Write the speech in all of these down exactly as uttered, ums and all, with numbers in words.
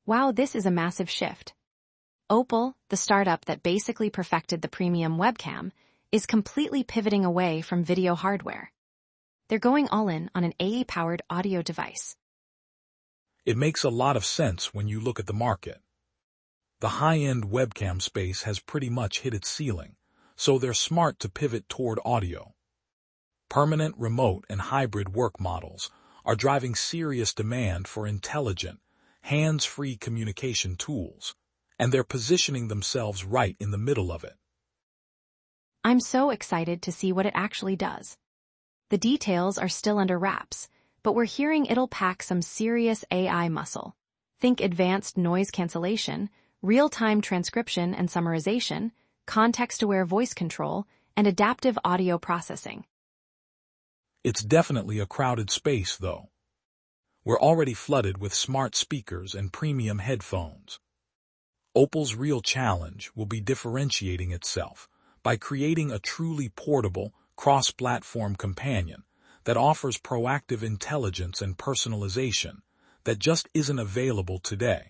Wow, this is a massive shift. Opal, the startup that basically perfected the premium webcam, is completely pivoting away from video hardware. They're going all in on an A I-powered audio device. It makes a lot of sense when you look at the market. The high-end webcam space has pretty much hit its ceiling, so they're smart to pivot toward audio. Permanent remote and hybrid work models are driving serious demand for intelligent, hands-free communication tools, and they're positioning themselves right in the middle of it. I'm so excited to see what it actually does. The details are still under wraps, but we're hearing it'll pack some serious A I muscle. Think advanced noise cancellation, real-time transcription and summarization, context-aware voice control, and adaptive audio processing. It's definitely a crowded space, though. We're already flooded with smart speakers and premium headphones. Opal's real challenge will be differentiating itself by creating a truly portable, cross-platform companion that offers proactive intelligence and personalization that just isn't available today.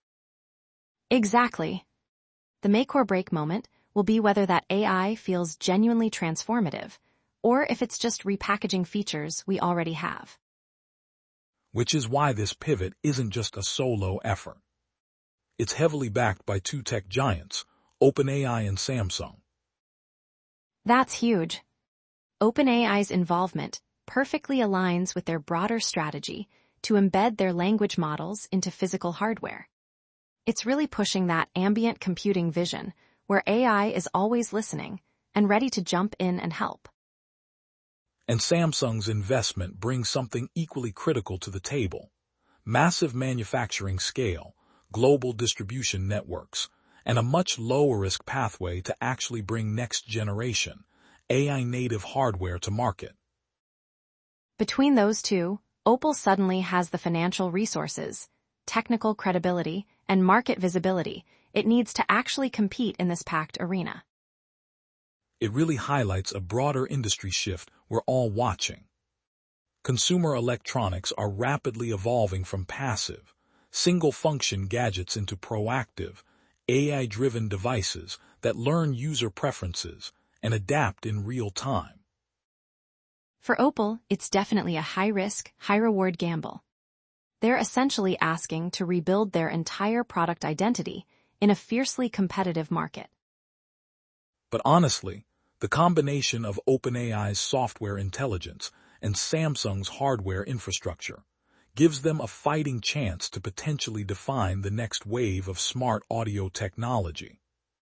Exactly. The make or break moment will be whether that A I feels genuinely transformative, or if it's just repackaging features we already have. Which is why this pivot isn't just a solo effort. It's heavily backed by two tech giants, OpenAI and Samsung. That's huge. OpenAI's involvement perfectly aligns with their broader strategy to embed their language models into physical hardware. It's really pushing that ambient computing vision where A I is always listening and ready to jump in and help. And Samsung's investment brings something equally critical to the table: massive manufacturing scale, global distribution networks, and a much lower-risk pathway to actually bring next-generation, A I-native hardware to market. Between those two, Opal suddenly has the financial resources, technical credibility, and market visibility it needs to actually compete in this packed arena. It really highlights a broader industry shift we're all watching. Consumer electronics are rapidly evolving from passive, single-function gadgets into proactive, A I-driven devices that learn user preferences and adapt in real time. For Opal, it's definitely a high-risk, high-reward gamble. They're essentially asking to rebuild their entire product identity in a fiercely competitive market. But honestly, the combination of OpenAI's software intelligence and Samsung's hardware infrastructure gives them a fighting chance to potentially define the next wave of smart audio technology.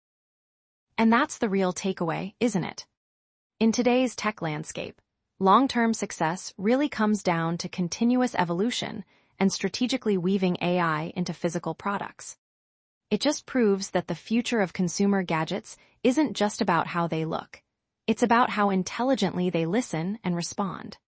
And that's the real takeaway, isn't it? In today's tech landscape, long-term success really comes down to continuous evolution and strategically weaving A I into physical products. It just proves that the future of consumer gadgets isn't just about how they look. It's about how intelligently they listen and respond.